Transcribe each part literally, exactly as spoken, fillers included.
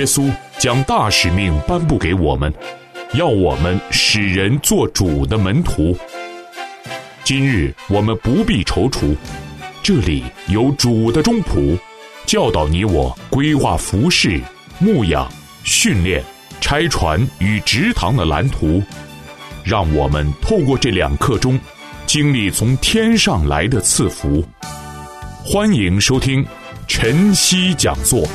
稣将大使命颁布给我们，要我们使人做主的门徒。今日我们不必踌躇，这里有主的中仆，教导你我规划服事、牧养、训练、拆船与植堂的蓝图，让我们透过这两刻钟，经历从天上来的赐福。欢迎收听晨曦讲座。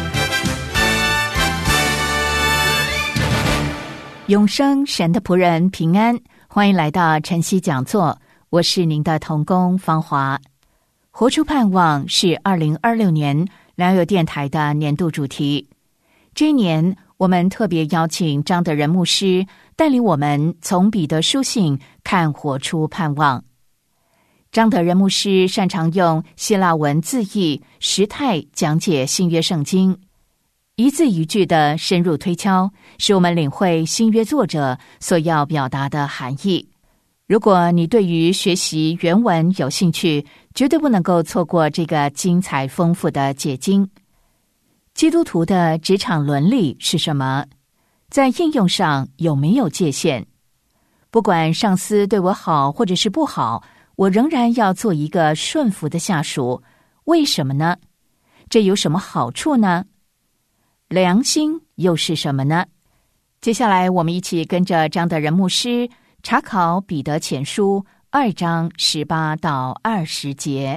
永生神的仆人平安，欢迎来到晨曦讲座，我是您的同工芳华。活出盼望是二零二六年良友电台的年度主题。这一年我们特别邀请张德仁牧师带领我们从彼得书信看活出盼望。张德仁牧师擅长用希腊文字义时态讲解新约圣经，一字一句的深入推敲，使我们领会新约作者所要表达的含义。如果你对于学习原文有兴趣，绝对不能够错过这个精彩丰富的解经。基督徒的职场伦理是什么？在应用上有没有界限？不管上司对我好或者是不好，我仍然要做一个顺服的下属，为什么呢？这有什么好处呢？良心又是什么呢？接下来我们一起跟着张德仁牧师查考彼得前书二章十八到二十节。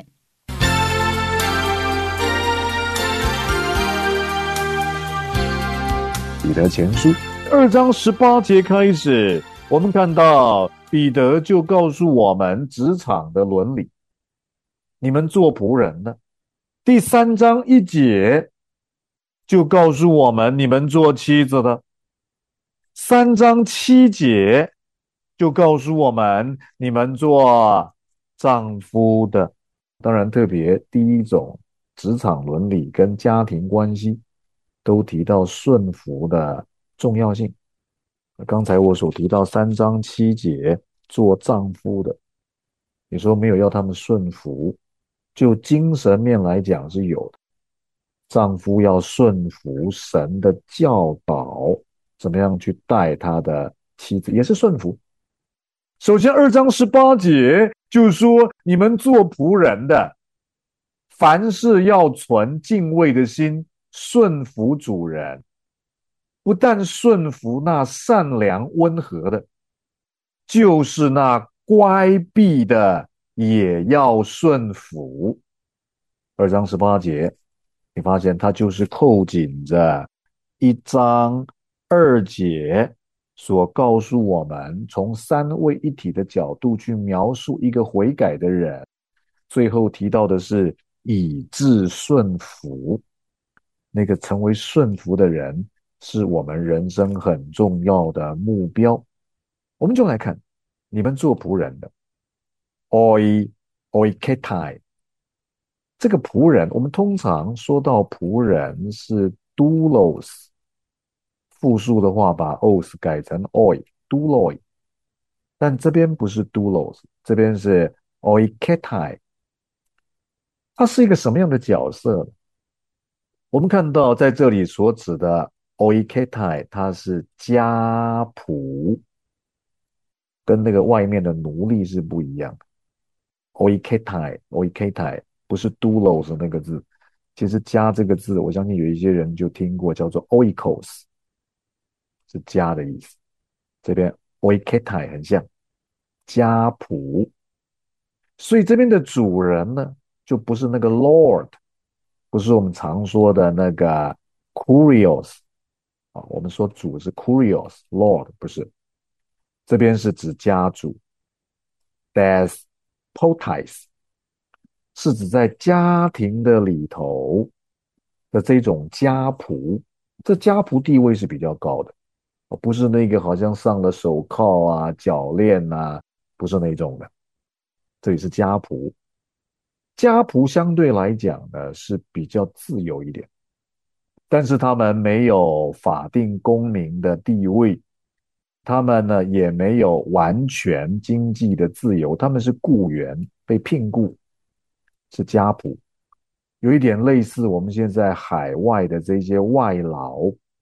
彼得前书二章十八节开始，我们看到彼得就告诉我们职场的伦理，你们做仆人的。第三章一节就告诉我们你们做妻子的。三章七节就告诉我们你们做丈夫的。当然特别第一种职场伦理跟家庭关系都提到顺服的重要性。刚才我所提到三章七节做丈夫的，你说没有要他们顺服，就精神面来讲是有的。丈夫要顺服神的教导，怎么样去带他的妻子，也是顺服。首先二章十八节就说你们做仆人的，凡事要存敬畏的心，顺服主人。不但顺服那善良温和的，就是那乖僻的也要顺服。二章十八节你发现它就是扣紧着一章二节所告诉我们，从三位一体的角度去描述一个悔改的人，最后提到的是以致顺服。那个成为顺服的人是我们人生很重要的目标。我们就来看你们做仆人的 oi oiketai， 这个仆人我们通常说到仆人是 doulos， 复数的话把 os 改成 oi douloi， 但这边不是 doulos， 这边是 oiketai。 他是一个什么样的角色呢？我们看到在这里所指的 oiketai， 它是家仆，跟那个外面的奴隶是不一样的。oiketai oiketai 不是 doulos 那个字，其实家这个字我相信有一些人就听过，叫做 oikos， 是家的意思。这边 oiketai 很像家仆，所以这边的主人呢就不是那个 lord，不是我们常说的那个 kurios， 啊，我们说主是 kurios lord， 不是，这边是指家主 despotais， 是指在家庭的里头的这种家仆。这家仆地位是比较高的，不是那个好像上了手铐啊脚链啊，不是那种的，这里是家仆。家仆相对来讲呢是比较自由一点，但是他们没有法定公民的地位，他们呢也没有完全经济的自由，他们是雇员，被聘雇，是家仆。有一点类似我们现在海外的这些外劳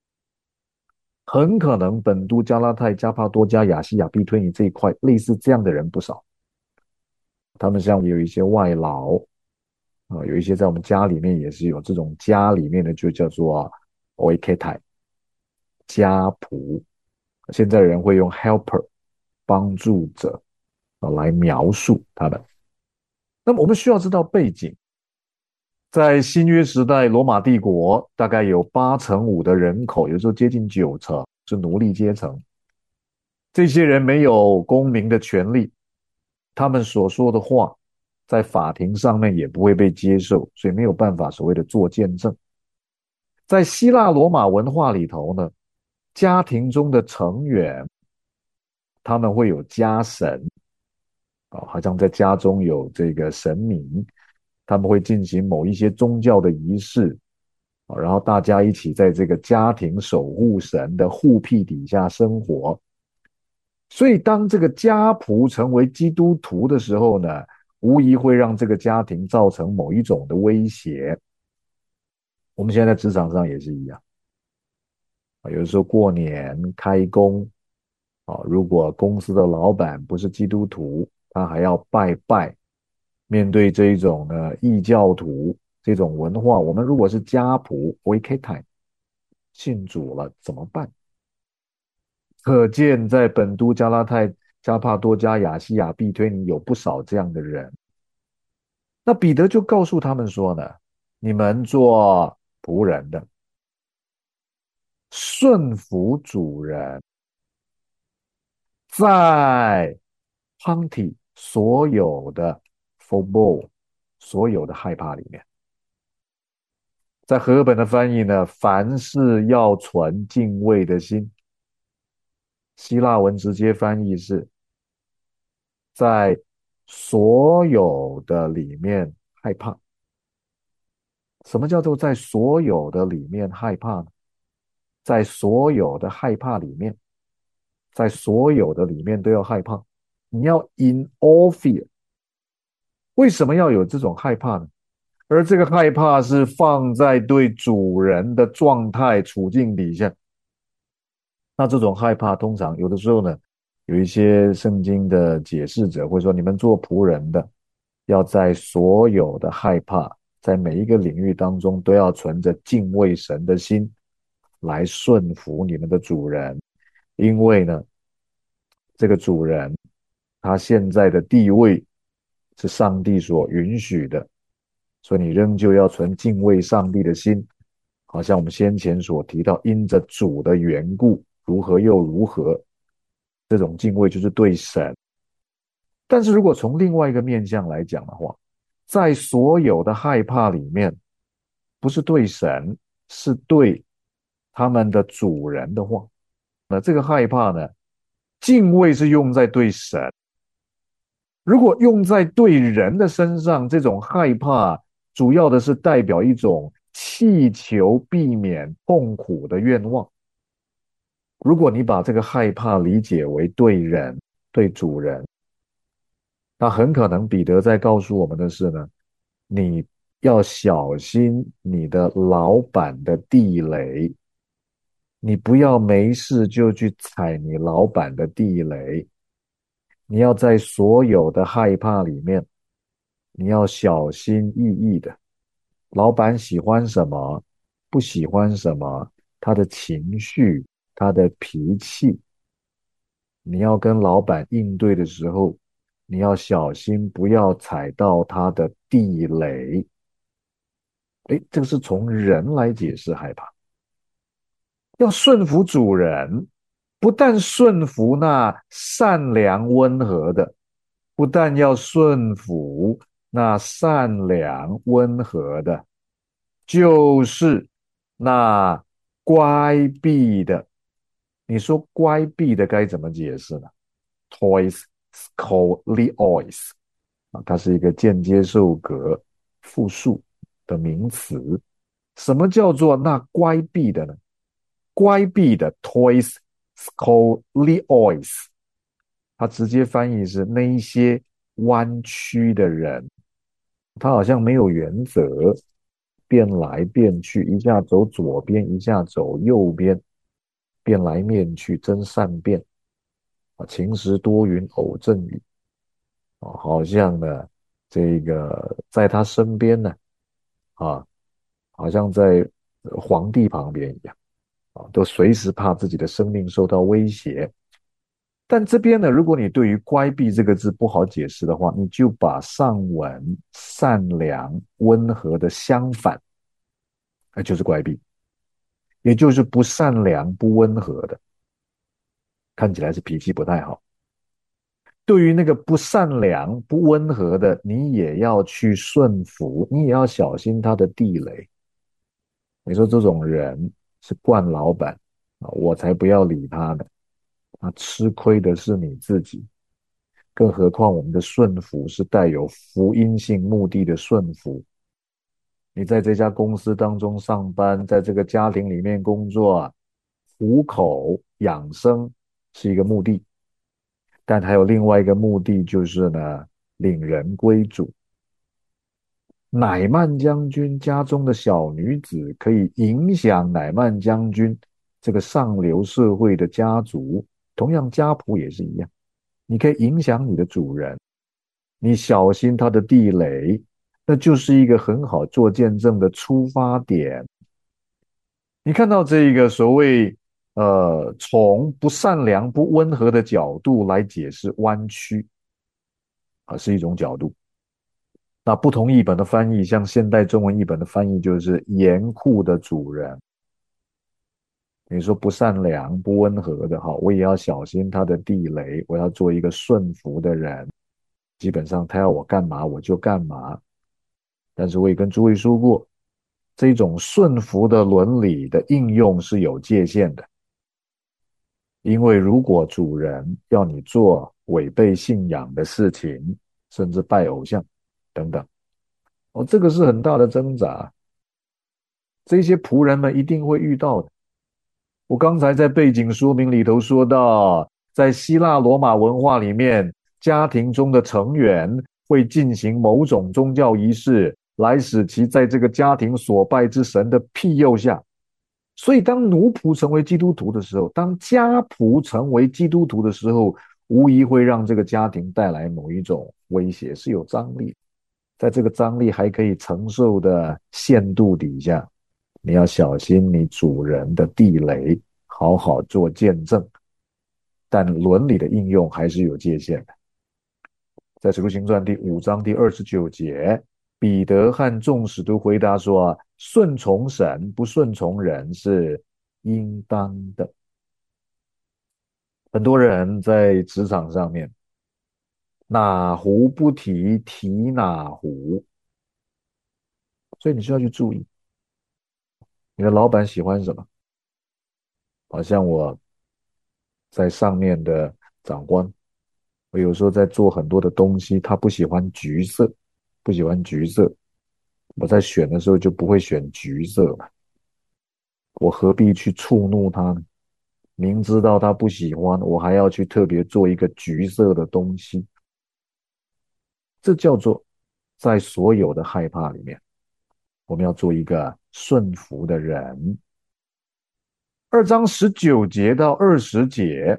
很可能本都、加拉太、加帕多加、亚细亚、庇推尼这一块类似这样的人不少。他们像有一些外劳啊、呃有一些在我们家里面也是有这种家里面的，就叫做 oiketai 家仆。现在人会用 helper 帮助者啊来描述他们。那么我们需要知道背景，在新约时代，罗马帝国大概有八成五的人口，有时候接近九成是奴隶阶层。这些人没有公民的权利，他们所说的话在法庭上面也不会被接受，所以没有办法所谓的做见证。在希腊罗马文化里头呢，家庭中的成员他们会有家神啊，好像在家中有这个神明，他们会进行某一些宗教的仪式啊，然后大家一起在这个家庭守护神的护庇底下生活。所以当这个家仆成为基督徒的时候呢，无疑会让这个家庭造成某一种的威胁。我们现在在职场上也是一样啊，有的时候过年开工啊，如果公司的老板不是基督徒，他还要拜拜。面对这一种呢异教徒这种文化，我们如果是家仆 oiketai 信主了怎么办？可见在本都、加拉太、加帕多加、亚细亚、庇推尼有不少这样的人。那彼得就告诉他们说呢，你们做仆人的，顺服主人，在 Panti 所有的 phobos 所有的害怕里面，在和合本的翻译呢，凡事要存敬畏的心。希腊文直接翻译是在所有的里面害怕。什么叫做在所有的里面害怕呢？在所有的害怕里面，在所有的里面都要害怕。你要 in all fear。为什么要有这种害怕呢？而这个害怕是放在对主人的状态处境底下。那这种害怕通常有的时候呢，有一些圣经的解释者会说，你们做仆人的要在所有的害怕，在每一个领域当中都要存着敬畏神的心来顺服你们的主人。因为呢，这个主人他现在的地位是上帝所允许的，所以你仍旧要存敬畏上帝的心。好像我们先前所提到，因着主的缘故，如何又如何，这种敬畏就是对神。但是如果从另外一个面向来讲的话，在所有的害怕里面，不是对神，是对他们的主人的话，那这个害怕呢，敬畏是用在对神。如果用在对人的身上，这种害怕主要的是代表一种祈求避免痛苦的愿望。如果你把这个害怕理解为对人、对主人，那很可能彼得在告诉我们的是呢，你要小心你的老板的地雷，你不要没事就去踩你老板的地雷。你要在所有的害怕里面，你要小心翼翼的。老板喜欢什么，不喜欢什么，他的情绪，他的脾气，你要跟老板应对的时候，你要小心不要踩到他的地雷。诶，这个是从人来解释害怕。要顺服主人，不但顺服那善良温和的，不但要顺服那善良温和的，就是那乖僻的。你说乖僻的该怎么解释呢？ Toys scolios 啊，它是一个间接受格复数的名词。什么叫做那乖僻的呢？乖僻的 toys scolios， 它直接翻译是那一些弯曲的人，他好像没有原则，变来变去，一下走左边，一下走右边。 变来面去，真善变啊，晴时多云，偶阵雨啊，好像呢，这个在他身边呢，啊，好像在皇帝旁边一样啊，都随时怕自己的生命受到威胁。但这边呢，如果你对于乖僻这个字不好解释的话，你就把上文善良温和的相反，那就是乖僻，也就是不善良不温和的，看起来是脾气不太好。对于那个不善良不温和的，你也要去顺服，你也要小心他的地雷。你说这种人是惯老板啊，我才不要理他呢，啊，吃亏的是你自己。更何况我们的顺服是带有福音性目的的顺服。你在这家公司当中上班，在这个家庭里面工作，糊口养生是一个目的，但还有另外一个目的，就是呢，领人归主。乃曼将军家中的小女子可以影响乃曼将军这个上流社会的家族，同样家谱也是一样，你可以影响你的主人，你小心他的地雷，那就是一个很好做见证的出发点。你看到这个所谓呃，从不善良不温和的角度来解释弯曲啊，是一种角度。那不同译本的翻译，像现代中文译本的翻译就是严酷的主人。你说不善良不温和的，好，我也要小心他的地雷，我要做一个顺服的人。基本上他要我干嘛我就干嘛。但是我也跟诸位说过，这种顺服的伦理的应用是有界限的。因为如果主人要你做违背信仰的事情，甚至拜偶像等等，哦，这个是很大的挣扎，这些仆人们一定会遇到的。我刚才在背景说明里头说到，在希腊罗马文化里面，家庭中的成员会进行某种宗教仪式，来使其在这个家庭所拜之神的庇佑下。所以当奴仆成为基督徒的时候，当家仆成为基督徒的时候，无疑会让这个家庭带来某一种威胁，是有张力。在这个张力还可以承受的限度底下，你要小心你主人的地雷，好好做见证。但伦理的应用还是有界限的。在使徒行传第五章第二十九节，彼得和众使徒回答说，顺从神不顺从人是应当的。很多人在职场上面哪壶不提提哪壶，所以你需要去注意你的老板喜欢什么。好像我在上面的长官，我有时候在做很多的东西，他不喜欢橘色，不喜欢橘色，我在选的时候就不会选橘色嘛，我何必去触怒他呢？明知道他不喜欢，我还要去特别做一个橘色的东西，这叫做在所有的害怕里面，我们要做一个顺服的人。二章十九节到二十节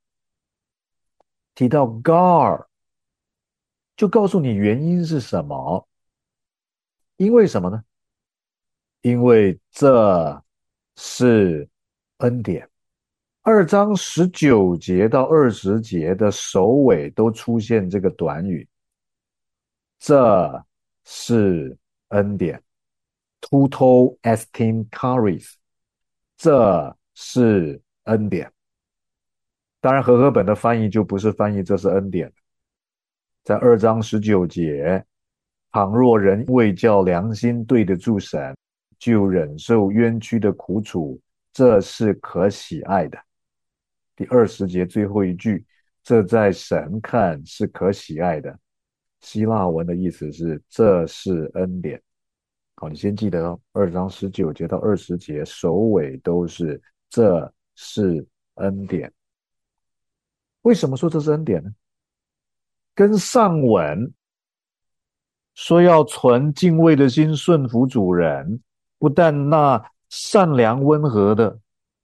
提到 guard， 就告诉你原因是什么。因为什么呢？因为这是恩典。二章十九节到二十节的首尾都出现这个短语，这是恩典 ，tuto estim charis， 这是恩典。当然和合本的翻译就不是翻译这是恩典。在二章十九节，倘若人为叫良心对得住神，就忍受冤屈的苦楚，这是可喜爱的。第二十节最后一句，这在神看是可喜爱的。希腊文的意思是这是恩典。好，你先记得哦，二章十九节到二十节首尾都是这是恩典。为什么说这是恩典呢？跟上文说要存敬畏的心顺服主人，不但那善良温和的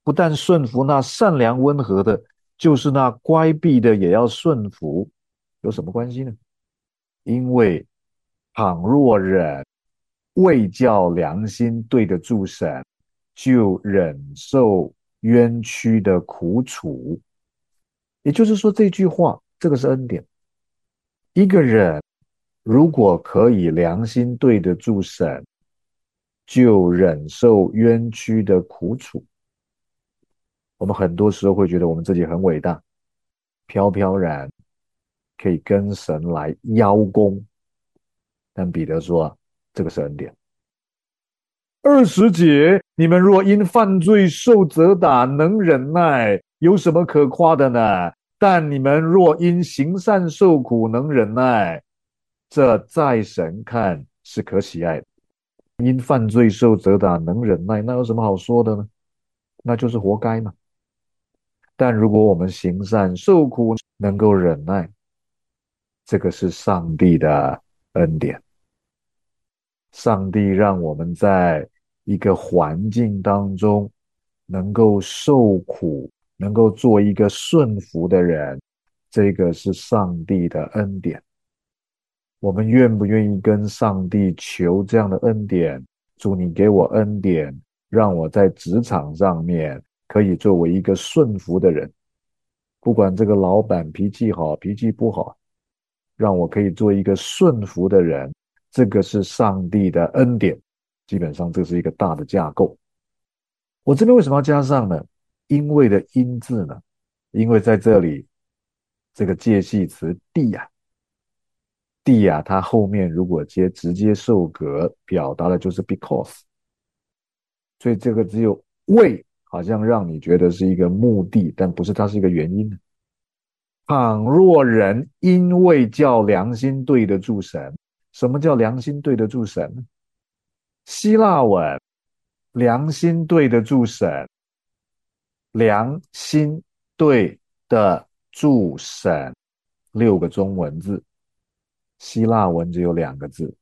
不但顺服那善良温和的，就是那乖僻的也要顺服，有什么关系呢？因为倘若人未叫良心对得住神，就忍受冤屈的苦楚。也就是说，这句话，这个是恩典。一个人如果可以良心对得住神，就忍受冤屈的苦楚。我们很多时候会觉得我们自己很伟大，飘飘然可以跟神来邀功，但彼得说，这个是恩典。二十节，你们若因犯罪受责打，能忍耐，有什么可夸的呢？但你们若因行善受苦，能忍耐，这在神看是可喜爱的。因犯罪受责打，能忍耐，那有什么好说的呢？那就是活该嘛。但如果我们行善受苦，能够忍耐，这个是上帝的恩典。上帝让我们在一个环境当中能够受苦，能够做一个顺服的人，这个是上帝的恩典。我们愿不愿意跟上帝求这样的恩典？主，你给我恩典，让我在职场上面可以作为一个顺服的人，不管这个老板脾气好脾气不好，让我可以做一个顺服的人，这个是上帝的恩典。基本上这是一个大的架构。我这边为什么要加上呢？因为的因字呢？因为在这里这个介系词地啊，地啊，它后面如果接直接受格，表达的就是 because， 所以这个只有为好像让你觉得是一个目的，但不是，它是一个原因。倘若人因为叫良心对得住神，什么叫良心对得住神呢？希腊文良心对得住神，良心对得住神，六个中文字，希腊文只有两个字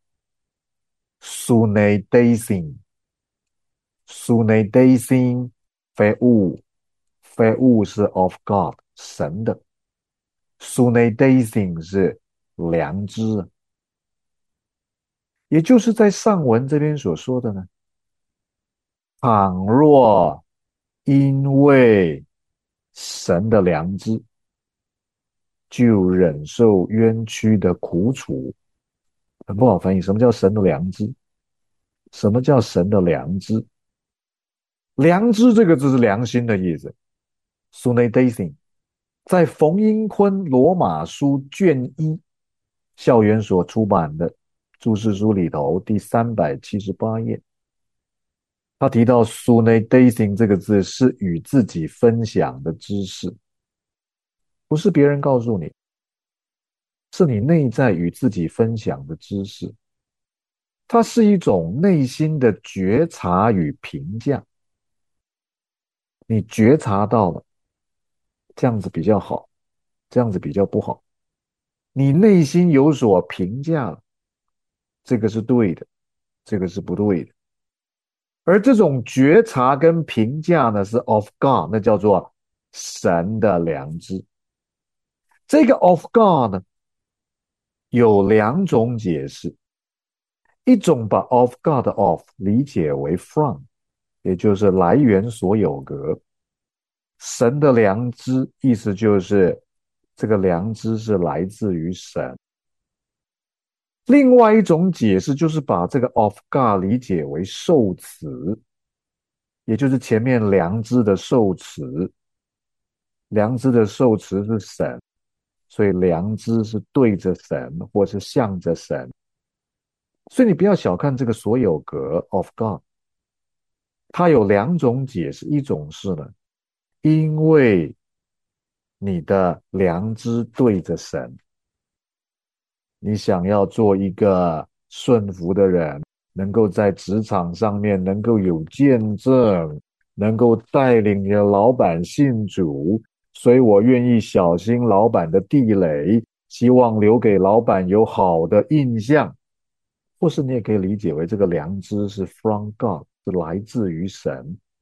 suneidesin suneidesin 非物非物是 of God 神的， suneidesin 是良知，也就是在上文这边所说的呢，倘若因为神的良知，就忍受冤屈的苦楚。很不好翻译，什么叫神的良知？什么叫神的良知？良知这个字是良心的意思 suneidesin， 在冯英坤罗马书卷一校园所出版的注释书里头第三百七十八页，他提到 suneidesin 这个字是与自己分享的知识，不是别人告诉你，是你内在与自己分享的知识。它是一种内心的觉察与评价，你觉察到了这样子比较好，这样子比较不好，你内心有所评价了，这个是对的，这个是不对的。而这种觉察跟评价呢，是 of God， 那叫做神的良知。这个 of God 呢，有两种解释，一种把 of God 的 of 理解为 from， 也就是来源所有格，神的良知意思就是这个良知是来自于神。另外一种解释就是把这个 of God 理解为受词，也就是前面良知的受词，良知的受词是神，所以良知是对着神或是向着神。所以你不要小看这个所有格 of God， 它有两种解释，一种是呢，因为你的良知对着神，你想要做一个顺服的人，能够在职场上面能够有见证，能够带领你的老板信主，所以我愿意小心老板的地雷，希望留给老板有好的印象。或是你也可以理解为这个良知是 from God， 是来自于神。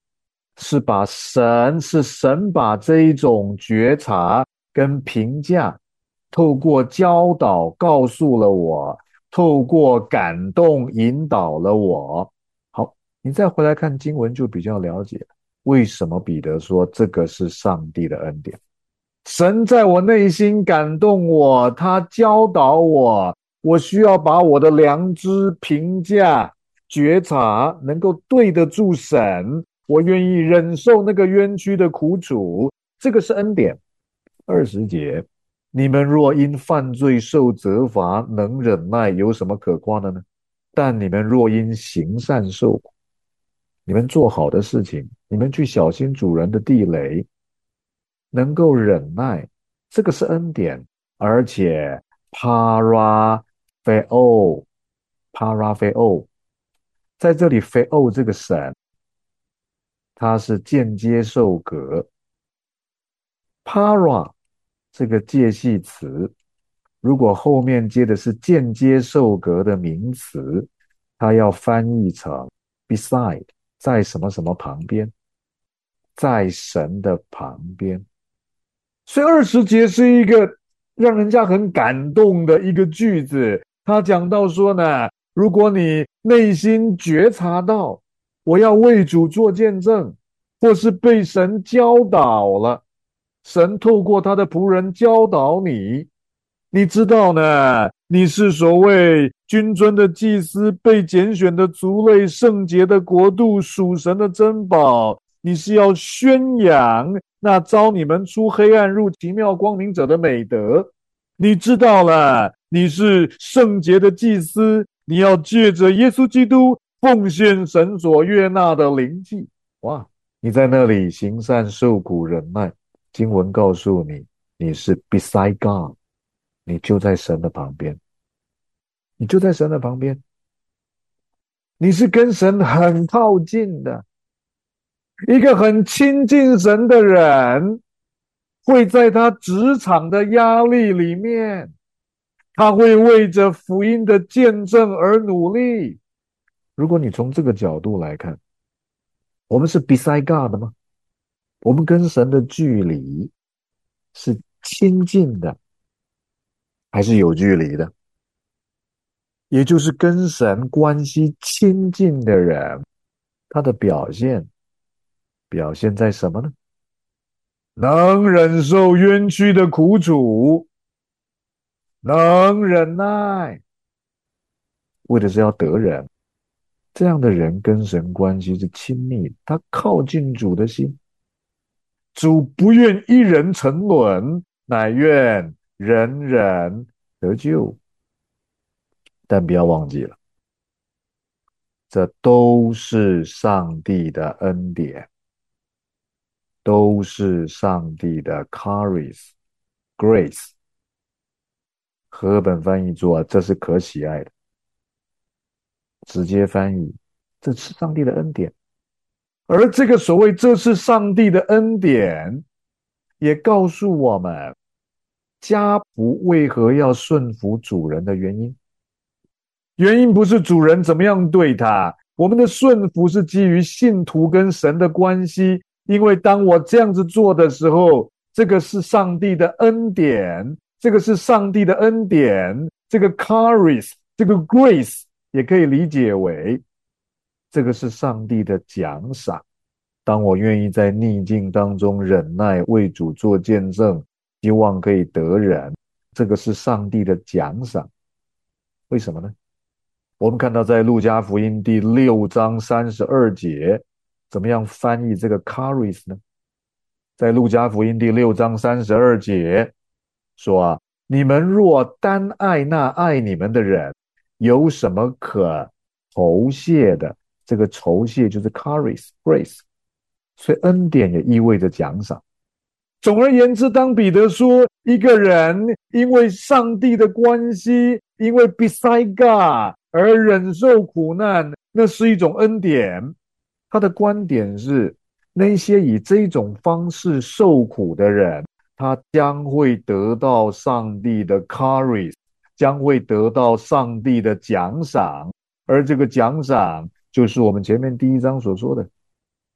是把神是神把这一种觉察跟评价透过教导告诉了我，透过感动引导了我。好，你再回来看经文就比较了解为什么彼得说这个是上帝的恩典。神在我内心感动我，他教导我，我需要把我的良知评价觉察能够对得住神，我愿意忍受那个冤屈的苦楚，这个是恩典。二十节，你们若因犯罪受责罚，能忍耐，有什么可夸的呢？但你们若因行善受苦，你们做好的事情，你们去小心主人的地雷，能够忍耐，这个是恩典。而且 parapheo parapheo 在这里 pheo 这个神它是间接受格， para 这个介系词如果后面接的是间接受格的名词，它要翻译成 beside， 在什么什么旁边，在神的旁边。所以二十节是一个让人家很感动的一个句子，他讲到说呢，如果你内心觉察到我要为主做见证，或是被神教导了，神透过他的仆人教导你，你知道呢，你是所谓君尊的祭司，被拣选的族类，圣洁的国度，属神的珍宝，你是要宣扬那招你们出黑暗入奇妙光明者的美德。你知道了，你是圣洁的祭司，你要借着耶稣基督奉献神所悦纳的灵祭。哇，你在那里行善受苦忍耐，经文告诉你，你是 beside God， 你就在神的旁边，你就在神的旁边，你是跟神很靠近的。一个很亲近神的人，会在他职场的压力里面，他会为着福音的见证而努力。如果你从这个角度来看，我们是 beside God 的吗？我们跟神的距离是亲近的，还是有距离的？也就是跟神关系亲近的人，他的表现表现在什么呢？能忍受冤屈的苦楚，能忍耐，为的是要得人。这样的人跟神关系是亲密，他靠近主的心。主不愿一人沉沦，乃愿人人得救。但不要忘记了，这都是上帝的恩典，都是上帝的 charis grace。 和合本翻译作这是可喜爱的，直接翻译这是上帝的恩典。而这个所谓这是上帝的恩典，也告诉我们家仆为何要顺服主人的原因。原因不是主人怎么样对他，我们的顺服是基于信徒跟神的关系。因为当我这样子做的时候，这个是上帝的恩典，这个是上帝的恩典，这个 charis， 这个 grace 也可以理解为这个是上帝的奖赏。当我愿意在逆境当中忍耐，为主做见证，希望可以得人，这个是上帝的奖赏。为什么呢？我们看到在路加福音第六章三十二节，怎么样翻译这个 charis 呢？在路加福音第六章三十二节说啊，你们若单爱那爱你们的人，有什么可酬谢的？这个酬谢就是 charis grace， 所以恩典也意味着奖赏。总而言之，当彼得说一个人因为上帝的关系，因为 beside God 而忍受苦难，那是一种恩典。他的观点是，那些以这种方式受苦的人，他将会得到上帝的 charis， 将会得到上帝的奖赏。而这个奖赏就是我们前面第一章所说的，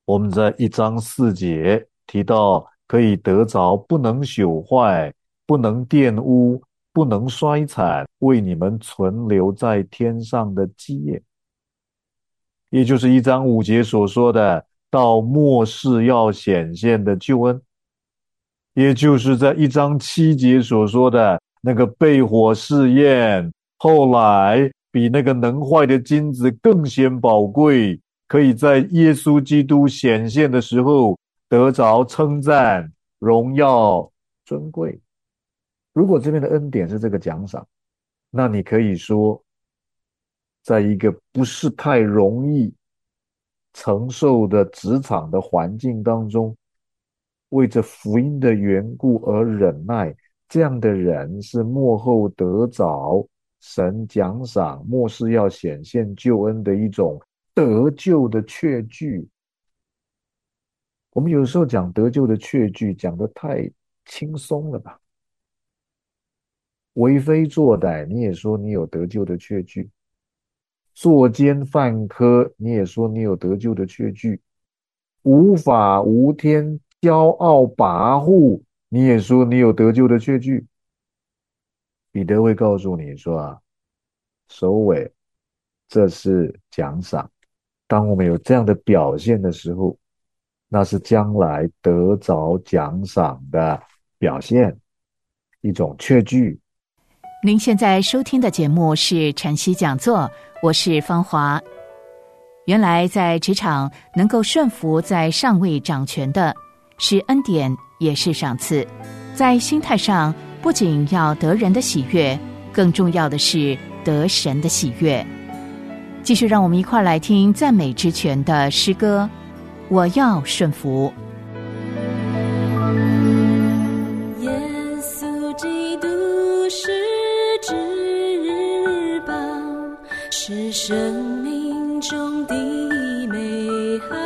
我们在一章四节提到，可以得着不能朽坏、不能玷污、不能衰残，为你们存留在天上的基业，也就是一章五节所说的到末世要显现的救恩，也就是在一章七节所说的那个被火试验，后来比那个能坏的金子更显宝贵，可以在耶稣基督显现的时候得着称赞、荣耀、尊贵。如果这边的恩典是这个奖赏，那你可以说，在一个不是太容易承受的职场的环境当中，为着福音的缘故而忍耐，这样的人是末后得着神奖赏、末世要显现救恩的一种得救的确据。我们有时候讲得救的确据，讲得太轻松了吧？为非作歹，你也说你有得救的确据；作奸犯科，你也说你有得救的确据；无法无天、骄傲跋扈，你也说你有得救的确据。彼得会告诉你说啊，首尾，这是奖赏。当我们有这样的表现的时候，那是将来得着奖赏的表现，一种确据。 您现在收听的节目是晨曦讲座，我是芳华。原来在职场能够顺服在上位掌权的，是恩典，也是赏赐。在心态上，不仅要得人的喜悦，更重要的是得神的喜悦。继续让我们一块来听赞美之泉的诗歌，我要顺服。 耶稣基督是至宝，是生命中的美好，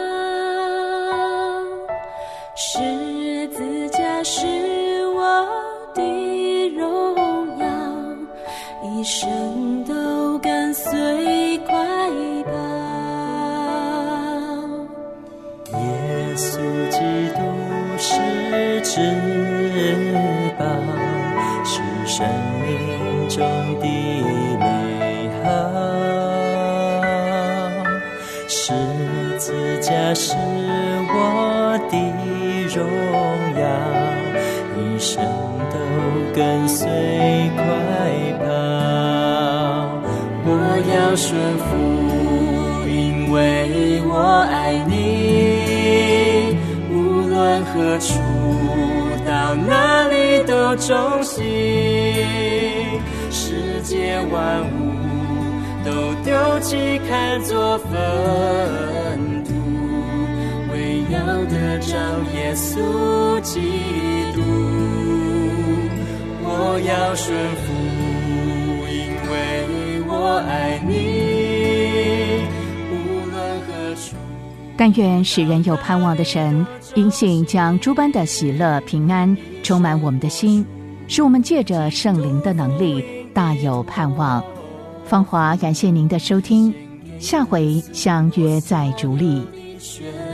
十字架是我的荣耀，一生都跟随快跑。 耶稣基督是至宝，是生命中的美好，十字架是我的荣耀，一生都跟随快跑。我要顺服，因为我爱你，无论何处到哪里都忠心，世界万物都丢弃看作粪土，为要得着耶稣基督。我要顺服，因为我爱你，无论何处。 但愿使人有盼望的神，因信将诸般的喜乐平安充满我们的心，使我们借着圣灵的能力大有盼望。芳华感谢您的收听，下回相约在主里。